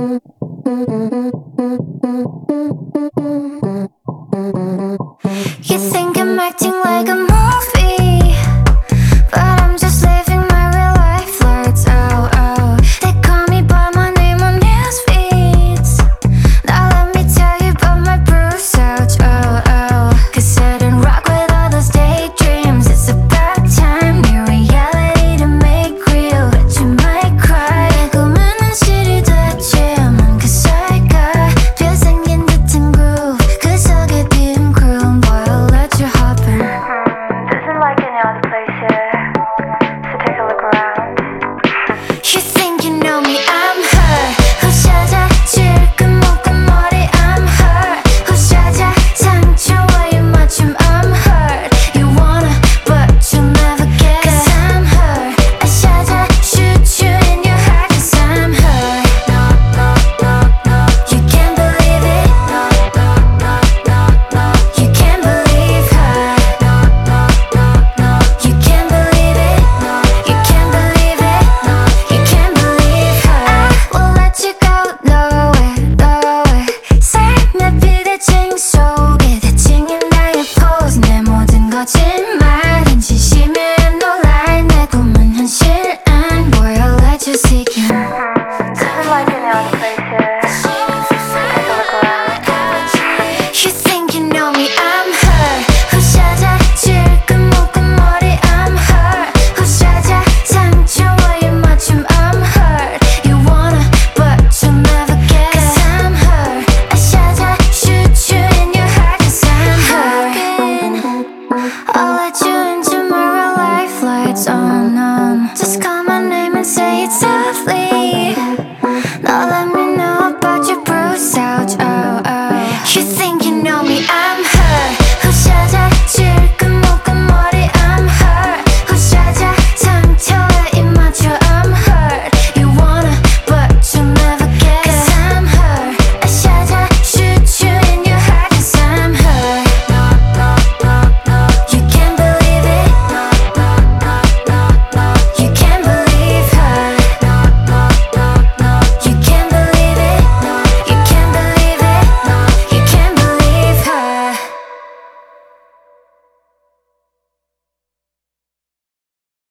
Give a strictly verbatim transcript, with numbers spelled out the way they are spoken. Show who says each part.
Speaker 1: You think I'm acting like a movie, but I'm just living my real life. Flirts, oh, oh. They call me by my name on news feeds. Now let me tell you about my bruise ouch, oh, oh. Cause I didn't rock with all those daydreams. It's about time, new reality to make real. Bet you might cry. 꿈은 실이 됐지만 그 사이가 펴생긴 듯한 groove. 그 속에 비운 groove, boy, I'll let you hop in. Doesn't like any other place here, so take a look around. You think you know me, I'm her. who's 찾아 질끈 묶은 머리, I'm her. who's 찾아 상처와의 맞춤, I'm her. You wanna, but you'll never get it. Cause I'm her. I 찾아 shoot you in your heart. Cause I'm her. No, no, no, no. You can't believe it. No, no, no, no, no. You can't believe her. No, no, no, no. You can't believe it. No, you can't believe it. No, you can't believe her. I will let you go nowhere, nowhere. 삶의 비대칭 속에 대칭인 나의 pose. 내 모든 거짓말은 진심에 놀랄 내 꿈은 현실. And boy, I'll let you seek in. Doesn't like any other place.